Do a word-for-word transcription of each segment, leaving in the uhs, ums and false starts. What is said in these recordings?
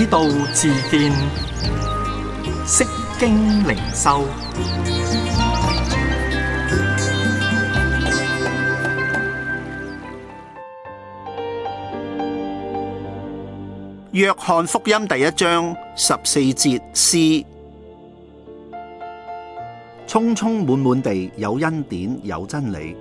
道自見，釋經靈修。 約翰福音第一章十四節詩：充充滿滿地有恩典有真理。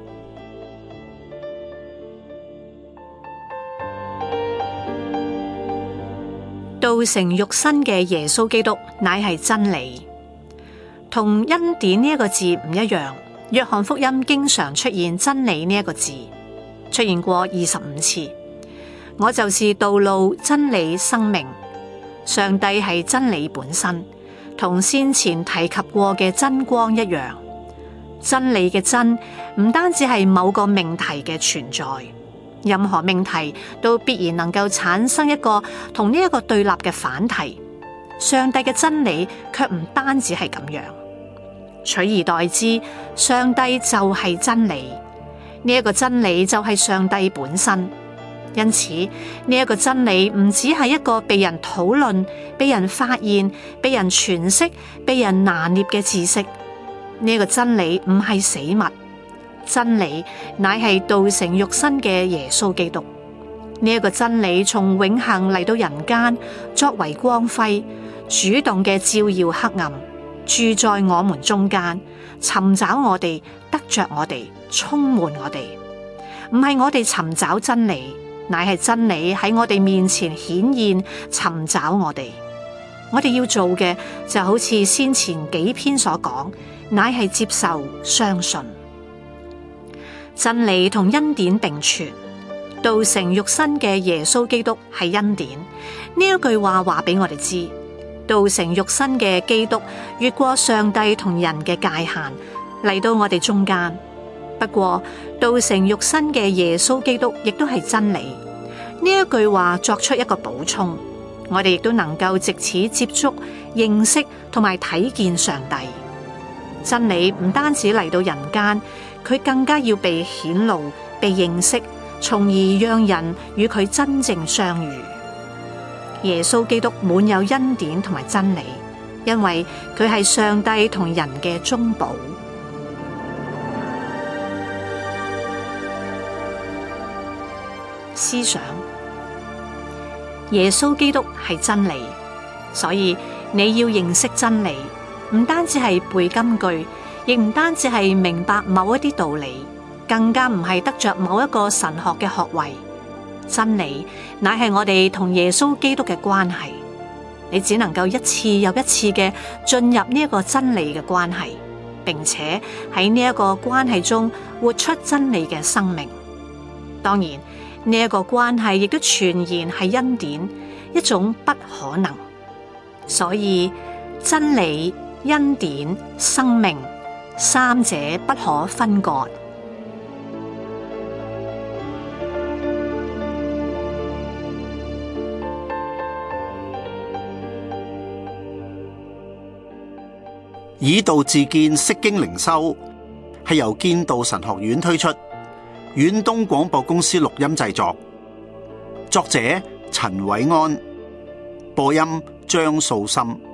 道成肉身嘅耶穌基督乃係真理，同恩典呢一個字唔一樣。約翰福音經常出現真理呢一個字，出現過二十五次。我就是道路、真理、生命。上帝係真理本身，同先前提及過嘅真光一樣。真理嘅真唔單止係某個命題嘅存在，任何命題都必然能夠產生一個同呢一個對立嘅反題。上帝嘅真理卻唔單止係咁樣，取而代之，上帝就係真理。呢一個真理就係上帝本身。因此，呢一個真理唔只係一個被人討論、被人發現、被人詮釋、被人拿捏嘅知識。呢一個真理唔係死物，真理乃係道成肉身嘅耶穌基督。呢一個真理從永恆嚟到人間，作為光輝，主動嘅照耀黑暗，住在我們中間，尋找我哋，得着我哋，充滿我哋。唔係我哋尋找真理，乃係真理喺我哋面前顯現，尋找我哋。我哋要做嘅就好似先前幾篇所講，乃係接受、相信。真理同恩典並存，道成肉身嘅耶穌基督係恩典。呢一句話話俾我哋知，道成肉身嘅基督越過上帝同人嘅界限，嚟到我哋中間。不過，道成肉身嘅耶穌基督亦都係真理。呢一句話作出一個補充，我哋亦都能夠藉此接觸、認識同埋睇見上帝。真理唔單止嚟到人間，佢更加要被顯露、被認識，從而讓人與佢真正相遇。耶穌基督滿有恩典同埋真理，因為佢係上帝同人嘅中保。思想，耶穌基督係真理，所以你要認識真理，唔單止係背金句，亦唔單止係明白某一啲道理，更加唔係得着某一個神學嘅學位。真理乃係我哋同耶穌基督嘅關係，你只能夠一次又一次嘅進入呢一個真理嘅關係，並且喺呢一個關係中活出真理嘅生命。當然，呢一個關係亦都全然係恩典，一種不可能。所以真理、恩典、生命三者不可分割。 以道自見，釋經靈修係由建道神學院推出，遠東廣播公司錄音製作，作者陳偉安，播音張素心。